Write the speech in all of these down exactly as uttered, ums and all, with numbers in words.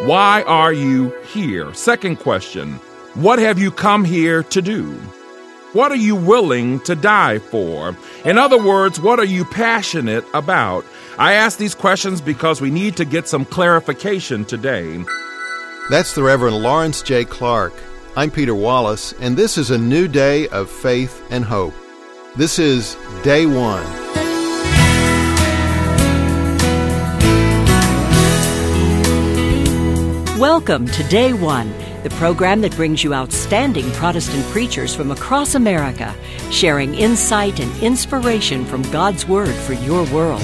Why are you here? Second question, what have you come here to do? What are you willing to die for? In other words, what are you passionate about? I ask these questions because we need to get some clarification today. That's the Reverend Lawrence J. Clark. I'm Peter Wallace, and this is a new day of faith and hope. This is Day One. Welcome to Day One, the program that brings you outstanding Protestant preachers from across America, sharing insight and inspiration from God's Word for your world.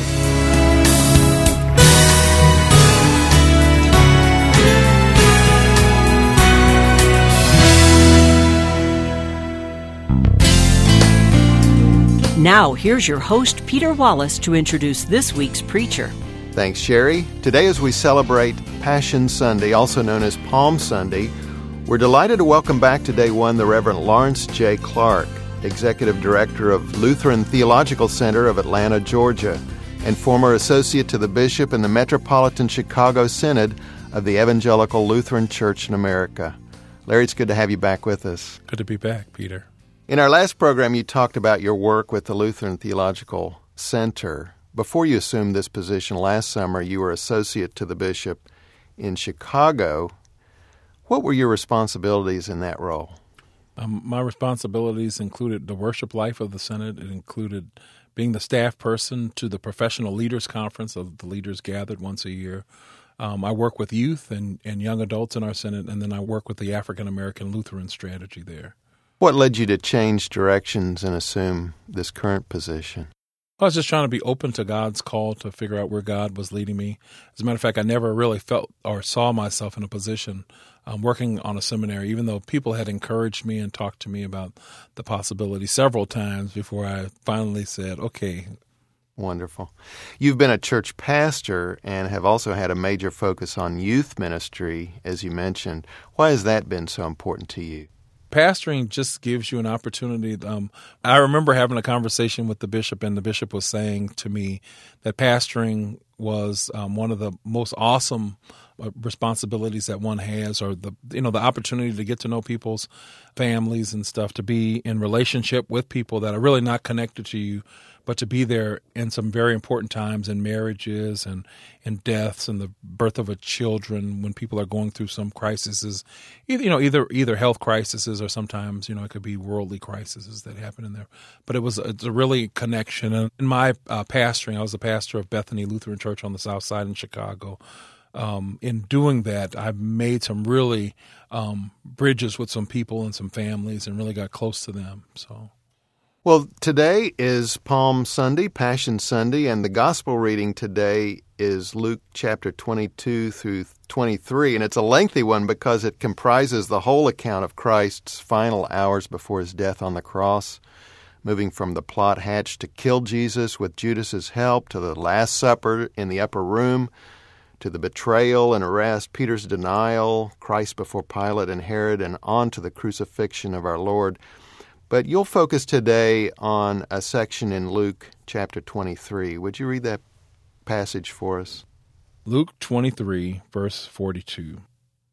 Now, here's your host, Peter Wallace, to introduce this week's preacher. Thanks, Sherry. Today, as we celebrate Passion Sunday, also known as Palm Sunday, we're delighted to welcome back to Day One the Reverend Lawrence J. Clark, Executive Director of Lutheran Theological Center of Atlanta, Georgia, and former Associate to the Bishop in the Metropolitan Chicago Synod of the Evangelical Lutheran Church in America. Larry, it's good to have you back with us. Good to be back, Peter. In our last program, you talked about your work with the Lutheran Theological Center. Before you assumed this position last summer, you were associate to the bishop in Chicago. What were your responsibilities in that role? Um, my responsibilities included the worship life of the Synod. It included being the staff person to the Professional Leaders Conference of the leaders gathered once a year. Um, I work with youth and, and young adults in our Synod, and then I work with the African American Lutheran strategy there. What led you to change directions and assume this current position? I was just trying to be open to God's call to figure out where God was leading me. As a matter of fact, I never really felt or saw myself in a position um, working on a seminary, even though people had encouraged me and talked to me about the possibility several times before I finally said, okay. Wonderful. You've been a church pastor and have also had a major focus on youth ministry, as you mentioned. Why has that been so important to you? Pastoring just gives you an opportunity. Um, I remember having a conversation with the bishop, and the bishop was saying to me that pastoring was um, one of the most awesome uh, responsibilities that one has, or the you know the opportunity to get to know people's families and stuff, to be in relationship with people that are really not connected to you, but to be there in some very important times in marriages and in deaths and the birth of a children, when people are going through some crises, either, you know, either either health crises or sometimes, you know, it could be worldly crises that happen in there. But it was a, it's a really connection. And in my uh, pastoring, I was the pastor of Bethany Lutheran Church on the South Side in Chicago. Um, in doing that, I've made some really um, bridges with some people and some families and really got close to them. So. Well, today is Palm Sunday, Passion Sunday, and the gospel reading today is Luke chapter twenty-two through twenty-three, and it's a lengthy one because it comprises the whole account of Christ's final hours before his death on the cross, moving from the plot hatched to kill Jesus with Judas's help, to the Last Supper in the upper room, to the betrayal and arrest, Peter's denial, Christ before Pilate and Herod, and on to the crucifixion of our Lord. But you'll focus today on a section in Luke chapter twenty-three. Would you read that passage for us? Luke twenty-three, verse forty-two.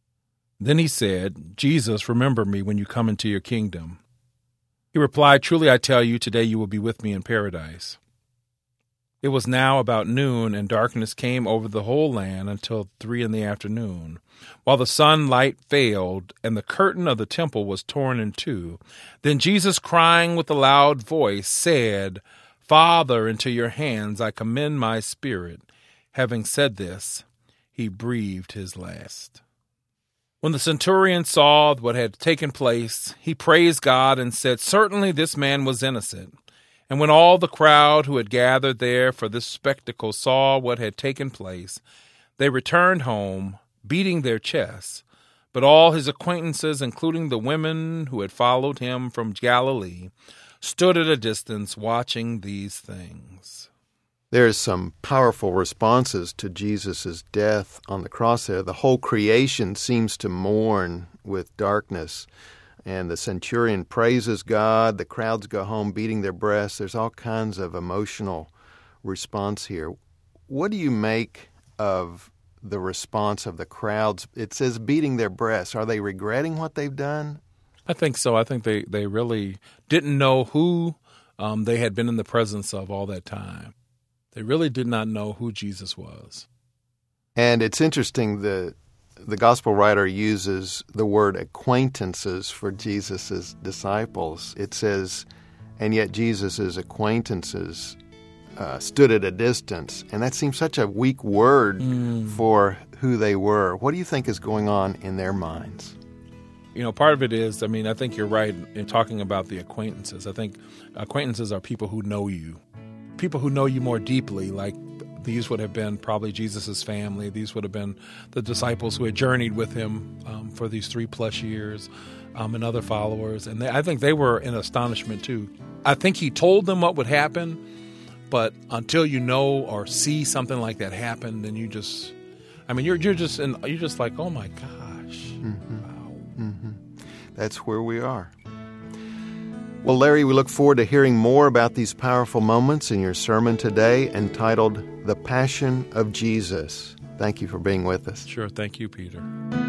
Then he said, Jesus, remember me when you come into your kingdom. He replied, truly I tell you, today you will be with me in paradise. It was now about noon, and darkness came over the whole land until three in the afternoon, while the sunlight failed, and the curtain of the temple was torn in two. Then Jesus, crying with a loud voice, said, Father, into your hands I commend my spirit. Having said this, he breathed his last. When the centurion saw what had taken place, he praised God and said, certainly this man was innocent. And when all the crowd who had gathered there for this spectacle saw what had taken place, they returned home, beating their chests. But all his acquaintances, including the women who had followed him from Galilee, stood at a distance watching these things. There's some powerful responses to Jesus' death on the cross there. The whole creation seems to mourn with darkness. And the centurion praises God. The crowds go home beating their breasts. There's all kinds of emotional response here. What do you make of the response of the crowds. It says beating their breasts. Are they regretting what they've done? I think so. I think they, they really didn't know who um, they had been in the presence of all that time. They really did not know who Jesus was. And it's interesting, the the gospel writer uses the word acquaintances for Jesus' disciples. It says, and yet Jesus' acquaintances uh, stood at a distance. And that seems such a weak word mm. for who they were. What do you think is going on in their minds? You know, part of it is, I mean, I think you're right in talking about the acquaintances. I think acquaintances are people who know you, people who know you more deeply, like these would have been probably Jesus' family. These would have been the disciples who had journeyed with him um, for these three plus years um, and other followers. And they, I think they were in astonishment too. I think he told them what would happen, but until you know or see something like that happen, then you just, I mean, you're you're just in, you're just like, oh my gosh, mm-hmm. wow. Mm-hmm. That's where we are. Well, Larry, we look forward to hearing more about these powerful moments in your sermon today entitled The Passion of Jesus. Thank you for being with us. Sure. Thank you, Peter.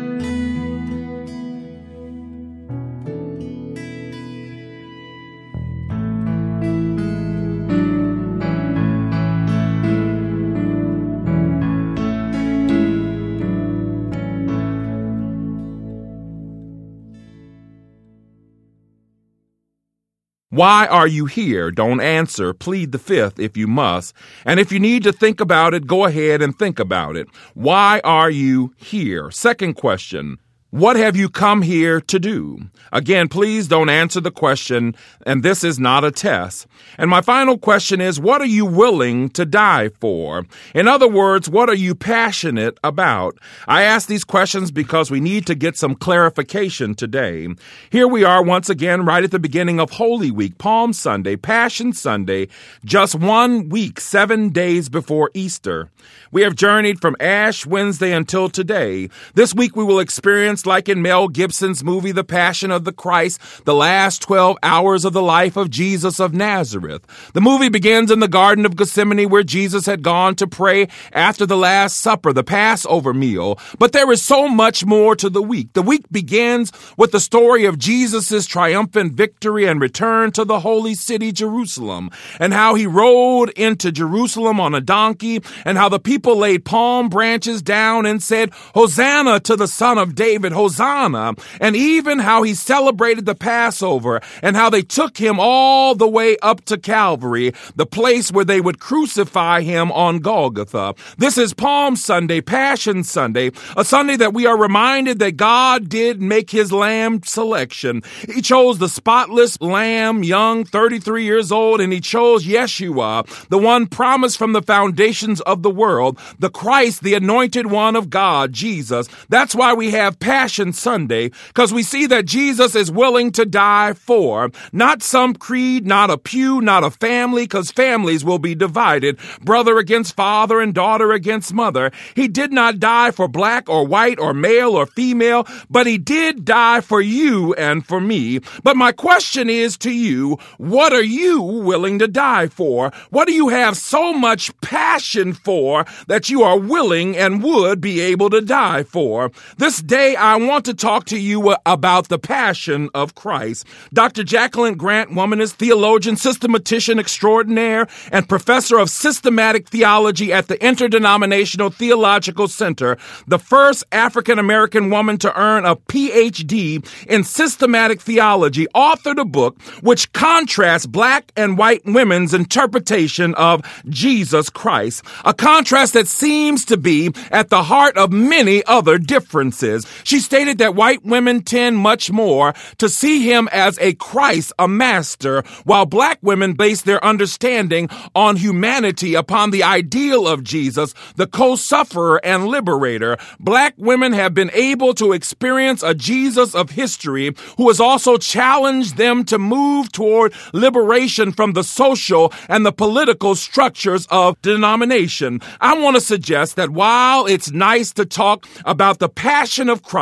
Why are you here? Don't answer. Plead the fifth if you must. And if you need to think about it, go ahead and think about it. Why are you here? Second question. What have you come here to do? Again, please don't answer the question, and this is not a test. And my final question is, what are you willing to die for? In other words, what are you passionate about? I ask these questions because we need to get some clarification today. Here we are once again right at the beginning of Holy Week, Palm Sunday, Passion Sunday, just one week, seven days before Easter. We have journeyed from Ash Wednesday until today. This week we will experience, like in Mel Gibson's movie The Passion of the Christ, the last twelve hours of the life of Jesus of Nazareth. The movie begins in the Garden of Gethsemane, where Jesus had gone to pray after the Last Supper, the Passover meal. But there is so much more to the week. The week begins with the story of Jesus' triumphant victory and return to the holy city, Jerusalem, and how he rode into Jerusalem on a donkey, and how the people laid palm branches down and said, "Hosanna to the Son of David, Hosanna," and even how he celebrated the Passover and how they took him all the way up to Calvary, the place where they would crucify him on Golgotha. This is Palm Sunday, Passion Sunday, a Sunday that we are reminded that God did make his lamb selection. He chose the spotless lamb, young, thirty-three years old, and he chose Yeshua, the one promised from the foundations of the world, the Christ, the anointed one of God, Jesus. That's why we have Passion Sunday, because we see that Jesus is willing to die for, not some creed, not a pew, not a family, because families will be divided, brother against father and daughter against mother. He did not die for black or white or male or female, but he did die for you and for me. But my question is to you, what are you willing to die for? What do you have so much passion for that you are willing and would be able to die for? This day, I want to talk to you about the passion of Christ. Doctor Jacqueline Grant, womanist, theologian, systematician extraordinaire, and professor of systematic theology at the Interdenominational Theological Center, the first African-American woman to earn a P H D in systematic theology, authored a book which contrasts black and white women's interpretation of Jesus Christ, a contrast that seems to be at the heart of many other differences. She stated that white women tend much more to see him as a Christ, a master, while black women base their understanding on humanity, upon the ideal of Jesus, the co-sufferer and liberator. Black women have been able to experience a Jesus of history who has also challenged them to move toward liberation from the social and the political structures of denomination. I want to suggest that while it's nice to talk about the passion of Christ,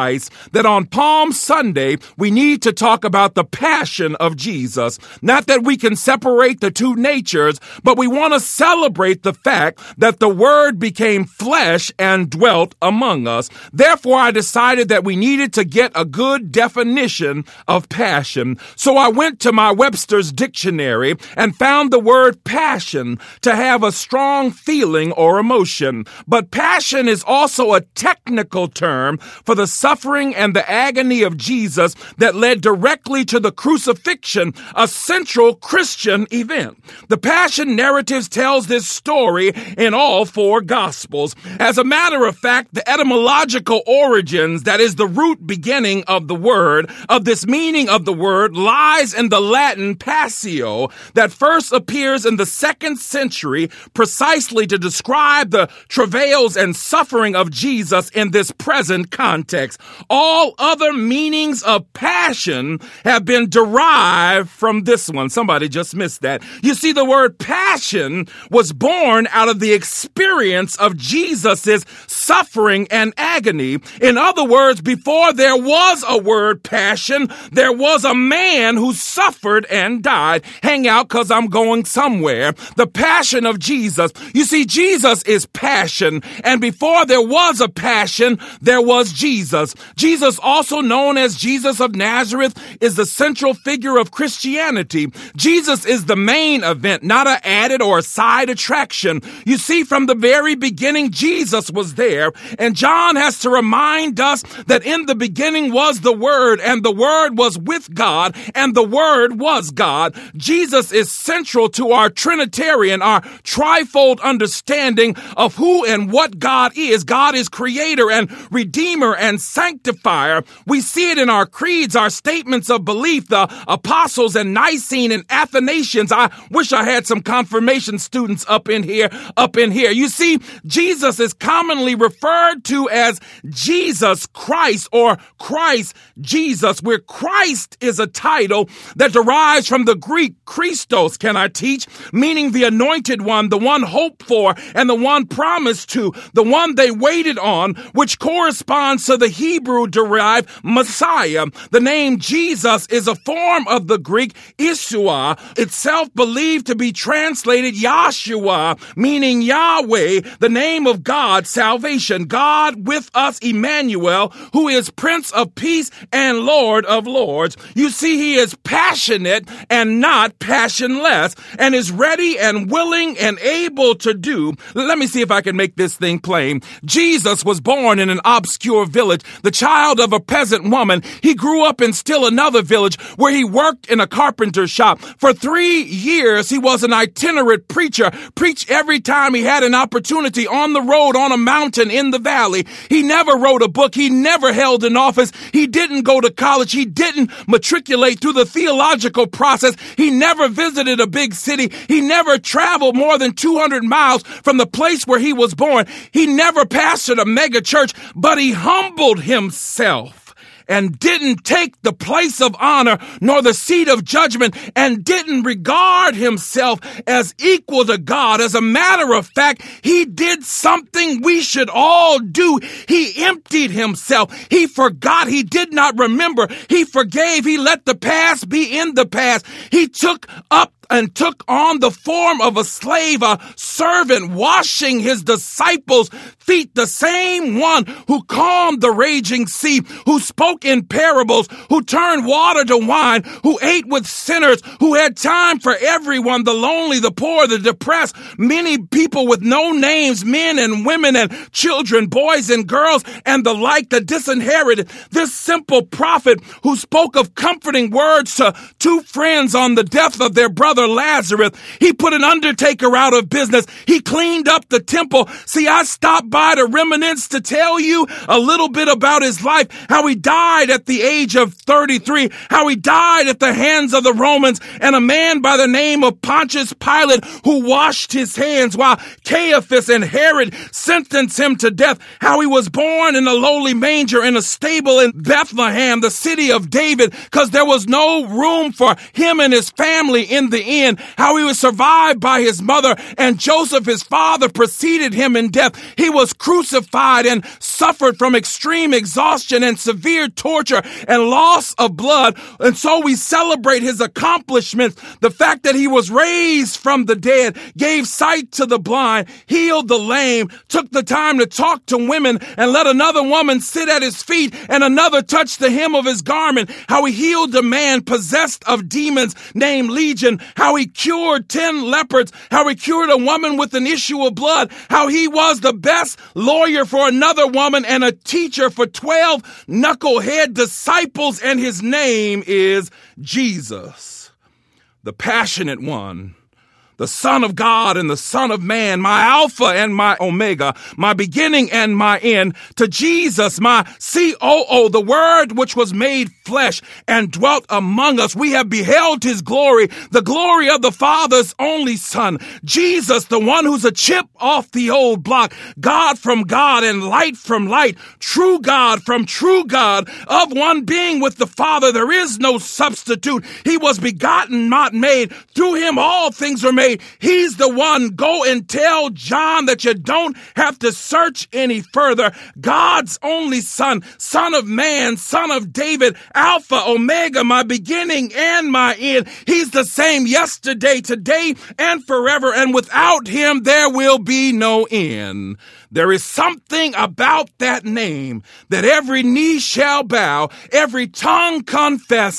Christ that on Palm Sunday, we need to talk about the passion of Jesus. Not that we can separate the two natures, but we want to celebrate the fact that the Word became flesh and dwelt among us. Therefore, I decided that we needed to get a good definition of passion. So I went to my Webster's dictionary and found the word passion to have a strong feeling or emotion. But passion is also a technical term for the suffering and the agony of Jesus that led directly to the crucifixion, a central Christian event. The Passion narratives tells this story in all four Gospels. As a matter of fact, the etymological origins, that is the root beginning of the word, of this meaning of the word, lies in the Latin passio that first appears in the second century precisely to describe the travails and suffering of Jesus in this present context. All other meanings of passion have been derived from this one. Somebody just missed that. You see, the word passion was born out of the experience of Jesus's suffering and agony. In other words, before there was a word passion, there was a man who suffered and died. Hang out, because I'm going somewhere. The passion of Jesus. You see, Jesus is passion, and before there was a passion, there was Jesus. Jesus, also known as Jesus of Nazareth, is the central figure of Christianity. Jesus is the main event, not an added or a side attraction. You see, from the very beginning, Jesus was there, and John has to remind us that in the beginning was the Word, and the Word was with God, and the Word was God. Jesus is central to our Trinitarian, our trifold understanding of who and what God is. God is creator and redeemer and sanctifier. We see it in our creeds, our statements of belief, the apostles and Nicene and Athanasians. I wish I had some confirmation students up in here, up in here. You see, Jesus is commonly referred to as Jesus Christ or Christ Jesus, where Christ is a title that derives from the Greek Christos, can I teach? Meaning the anointed one, the one hoped for, and the one promised to, the one they waited on, which corresponds to the Hebrew-derived Messiah. The name Jesus is a form of the Greek Yeshua, itself believed to be translated Yahshua, meaning Yahweh, the name of God, salvation. God with us, Emmanuel, who is Prince of Peace and Lord of Lords. You see, he is passionate and not passionless, and is ready and willing and able to do. Let me see if I can make this thing plain. Jesus was born in an obscure village, the child of a peasant woman. He grew up in still another village where he worked in a carpenter shop. For three years, he was an itinerant preacher, preached every time he had an opportunity, on the road, on a mountain, in the valley. He never wrote a book. He never held an office. He didn't go to college. He didn't matriculate through the theological process. He never visited a big city. He never traveled more than two hundred miles from the place where he was born. He never pastored a mega church, but he humbled himself and didn't take the place of honor nor the seat of judgment, and didn't regard himself as equal to God. As a matter of fact, he did something we should all do. He emptied himself. He forgot. He did not remember. He forgave. He let the past be in the past. He took up and took on the form of a slave, a servant, washing his disciples' feet, the same one who calmed the raging sea, who spoke in parables, who turned water to wine, who ate with sinners, who had time for everyone, the lonely, the poor, the depressed, many people with no names, men and women and children, boys and girls, and the like, the disinherited. This simple prophet who spoke of comforting words to two friends on the death of their brother Lazarus. He put an undertaker out of business. He cleaned up the temple. See, I stopped by to reminisce to tell you a little bit about his life, how he died at the age of thirty-three, how he died at the hands of the Romans, and a man by the name of Pontius Pilate who washed his hands while Caiaphas and Herod sentenced him to death, how he was born in a lowly manger in a stable in Bethlehem, the city of David, because there was no room for him and his family in the the end, how he was survived by his mother, and Joseph, his father, preceded him in death. He was crucified and suffered from extreme exhaustion and severe torture and loss of blood. And so we celebrate his accomplishments. The fact that he was raised from the dead, gave sight to the blind, healed the lame, took the time to talk to women and let another woman sit at his feet and another touch the hem of his garment, how he healed a man possessed of demons named Legion, how he cured ten lepers, how he cured a woman with an issue of blood, how he was the best lawyer for another woman and a teacher for twelve knucklehead disciples, and his name is Jesus, the passionate one, the Son of God and the Son of Man, my Alpha and my Omega, my beginning and my end. To Jesus, my C O O, the Word which was made flesh and dwelt among us. We have beheld his glory, the glory of the Father's only Son. Jesus, the one who's a chip off the old block, God from God and light from light, true God from true God, of one being with the Father. There is no substitute. He was begotten, not made. Through him all things were made. He's the one. Go and tell John that you don't have to search any further. God's only Son, Son of Man, Son of David, Alpha, Omega, my beginning and my end. He's the same yesterday, today, and forever. And without him, there will be no end. There is something about that name that every knee shall bow, every tongue confess,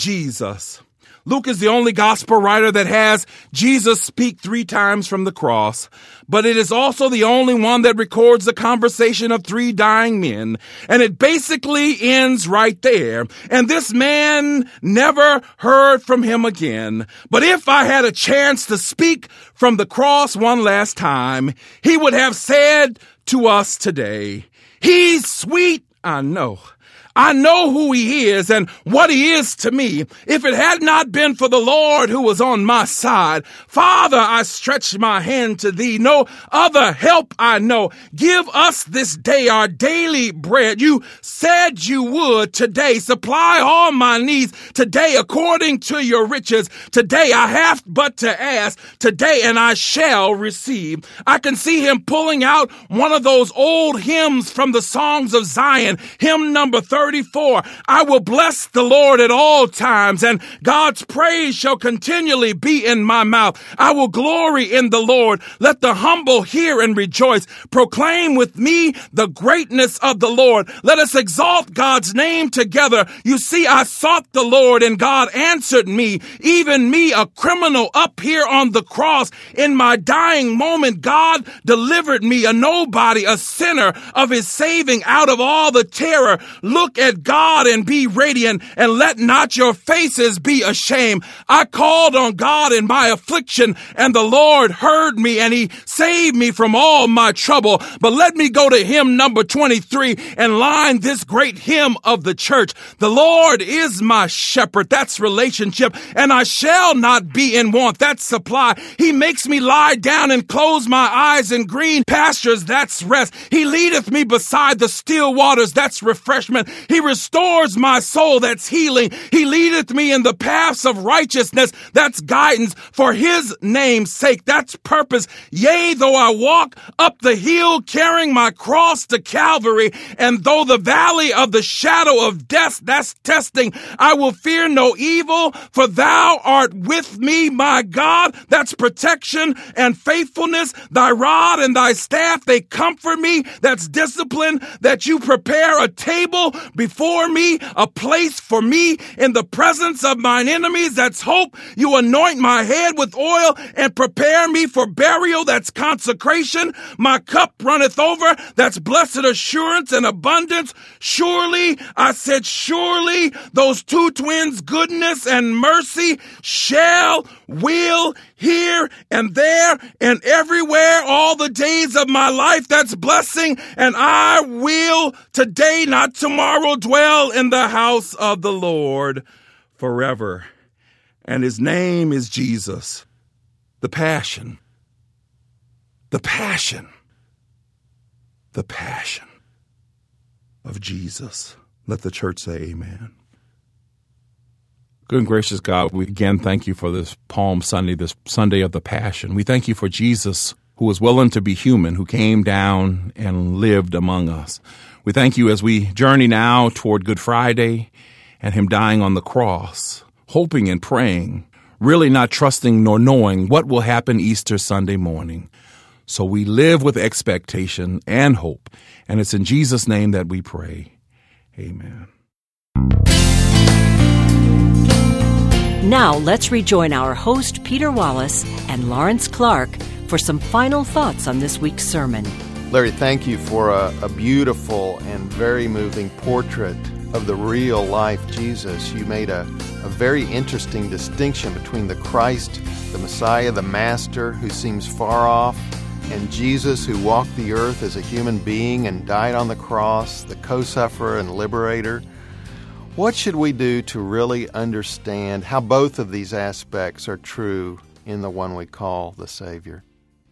Jesus. Luke is the only gospel writer that has Jesus speak three times from the cross, but it is also the only one that records the conversation of three dying men, and it basically ends right there. And this man never heard from him again. But if I had a chance to speak from the cross one last time, he would have said to us today, he's sweet, I know. I know who he is and what he is to me. If it had not been for the Lord who was on my side, Father, I stretch my hand to thee. No other help I know. Give us this day our daily bread. You said you would today. Supply all my needs today according to your riches. Today I have but to ask today, and I shall receive. I can see him pulling out one of those old hymns from the Songs of Zion, hymn number thirty. thirty-four. I will bless the Lord at all times, and God's praise shall continually be in my mouth. I will glory in the Lord. Let the humble hear and rejoice. Proclaim with me the greatness of the Lord. Let us exalt God's name together. You see, I sought the Lord, and God answered me. Even me, a criminal up here on the cross. In my dying moment, God delivered me, a nobody, a sinner, of his saving out of all the terror. Look at God and be radiant, and let not your faces be ashamed. I called on God in my affliction, and the Lord heard me, and he saved me from all my trouble. But let me go to hymn number twenty-three and line this great hymn of the church. The Lord is my shepherd. That's relationship. And I shall not be in want. That's supply. He makes me lie down and close my eyes in green pastures. That's rest. He leadeth me beside the still waters. That's refreshment. He restores my soul. That's healing. He leadeth me in the paths of righteousness. That's guidance for his name's sake. That's purpose. Yea, though I walk up the hill carrying my cross to Calvary, and though the valley of the shadow of death, that's testing, I will fear no evil, for thou art with me, my God. That's protection and faithfulness. Thy rod and thy staff, they comfort me. That's discipline. That you prepare a table before me, a place for me in the presence of mine enemies. That's hope. You anoint my head with oil and prepare me for burial. That's consecration. My cup runneth over. That's blessed assurance and abundance. Surely, I said surely, those two twins, goodness and mercy, shall, will, here and there and everywhere all the days of my life. That's blessing. And I will today, not tomorrow, dwell in the house of the Lord forever. And his name is Jesus. The passion. The passion. The passion of Jesus. Let the church say amen. Good and gracious God, we again thank you for this Palm Sunday, this Sunday of the Passion. We thank you for Jesus, who was willing to be human, who came down and lived among us. We thank you as we journey now toward Good Friday and him dying on the cross, hoping and praying, really not trusting nor knowing what will happen Easter Sunday morning. So we live with expectation and hope, and it's in Jesus' name that we pray. Amen. Now let's rejoin our host, Peter Wallace, and Lawrence Clark for some final thoughts on this week's sermon. Larry, thank you for a, a beautiful and very moving portrait of the real life Jesus. You made a, a very interesting distinction between the Christ, the Messiah, the Master, who seems far off, and Jesus, who walked the earth as a human being and died on the cross, the co-sufferer and liberator. What should we do to really understand how both of these aspects are true in the one we call the Savior?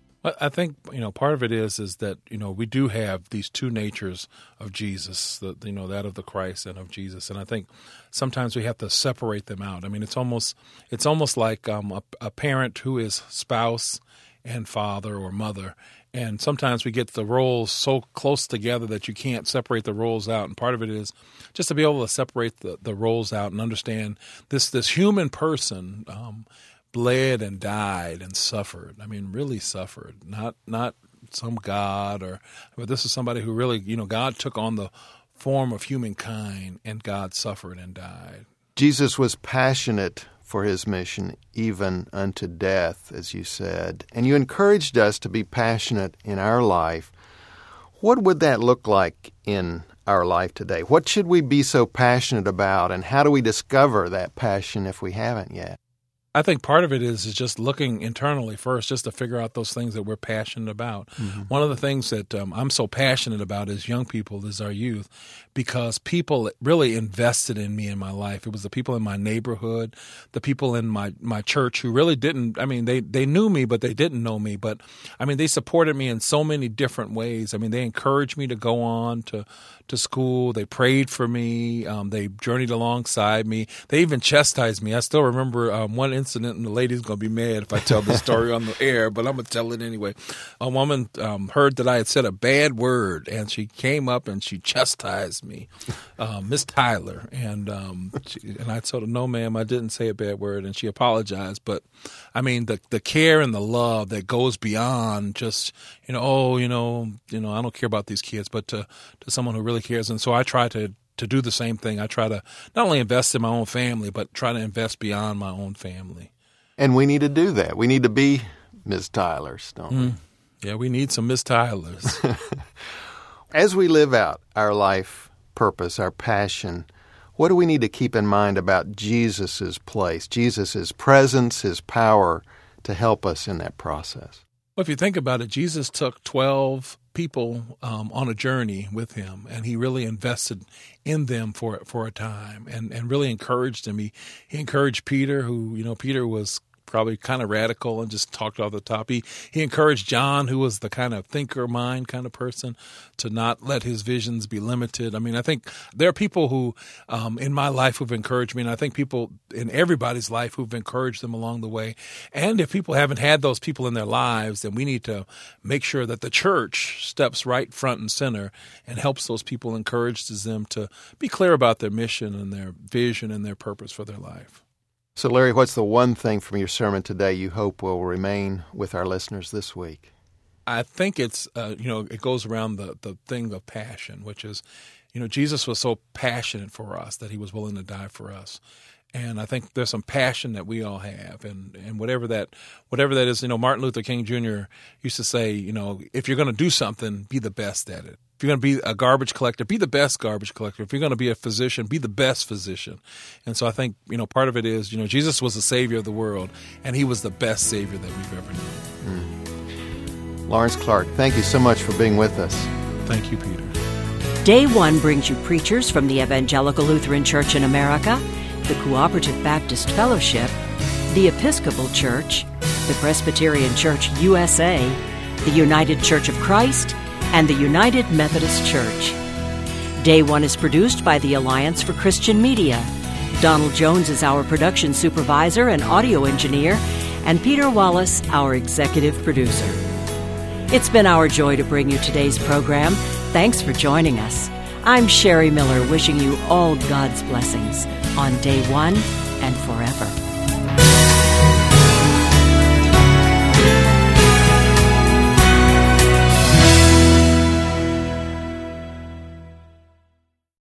I think, you know, part of it is is that, you know, we do have these two natures of Jesus, the, you know, that of the Christ and of Jesus. And I think sometimes we have to separate them out. I mean, it's almost it's almost like um, a, a parent who is spouse and father or mother. And sometimes we get the roles so close together that you can't separate the roles out. And part of it is just to be able to separate the, the roles out and understand this this human person um, bled and died and suffered. I mean, really suffered. Not not some God or, but this is somebody who really, you know, God took on the form of humankind and God suffered and died. Jesus was passionate for his mission, even unto death, as you said. And you encouraged us to be passionate in our life. What would that look like in our life today? What should we be so passionate about, and how do we discover that passion if we haven't yet? I think part of it is is just looking internally first, just to figure out those things that we're passionate about. Mm-hmm. One of the things that um, I'm so passionate about as young people, is our youth, because people really invested in me in my life. It was the people in my neighborhood, the people in my, my church who really didn't, I mean, they, they knew me, but they didn't know me. But, I mean, they supported me in so many different ways. I mean, they encouraged me to go on to, to school. They prayed for me. Um, they journeyed alongside me. They even chastised me. I still remember um, one incident, and the lady's going to be mad if I tell this story on the air, but I'm going to tell it anyway. A woman um, heard that I had said a bad word, and she came up and she chastised me, um, Miss Tyler. And um, she, and I told her, no, ma'am, I didn't say a bad word, and she apologized. But, I mean, the the care and the love that goes beyond just, you know, oh, you know, you know, I don't care about these kids, but to, to someone who really cares. And so I try to to do the same thing. I try to not only invest in my own family, but try to invest beyond my own family. And we need to do that. We need to be Miz Tylers, don't mm. we? Yeah, we need some Miz Tylers. As we live out our life purpose, our passion, what do we need to keep in mind about Jesus' place, Jesus' presence, his power to help us in that process? Well, if you think about it, Jesus took twelve people um, on a journey with him, and he really invested in them for for a time, and, and really encouraged them. He, he encouraged Peter, who, you know, Peter was probably kind of radical and just talked off the top. He, he encouraged John, who was the kind of thinker mind kind of person, to not let his visions be limited. I mean, I think there are people who um, in my life who've encouraged me, and I think people in everybody's life who've encouraged them along the way. And if people haven't had those people in their lives, then we need to make sure that the church steps right front and center and helps those people, encourages them to be clear about their mission and their vision and their purpose for their life. So, Larry, what's the one thing from your sermon today you hope will remain with our listeners this week? I think it's, uh, you know, it goes around the, the thing of passion, which is, you know, Jesus was so passionate for us that he was willing to die for us. And I think there's some passion that we all have, and, and whatever that whatever that is, you know, Martin Luther King Junior used to say, you know, if you're going to do something, be the best at it. If you're going to be a garbage collector, be the best garbage collector. If you're going to be a physician, be the best physician. And so I think, you know, part of it is, you know, Jesus was the Savior of the world, and he was the best Savior that we've ever known. Mm. Lawrence Clark, thank you so much for being with us. Thank you, Peter. Day One brings you preachers from the Evangelical Lutheran Church in America, the Cooperative Baptist Fellowship, the Episcopal Church, the Presbyterian Church U S A, the United Church of Christ, and the United Methodist Church. Day One is produced by the Alliance for Christian Media. Donald Jones is our production supervisor and audio engineer, and Peter Wallace, our executive producer. It's been our joy to bring you today's program. Thanks for joining us. I'm Sherry Miller, wishing you all God's blessings on day one and forever.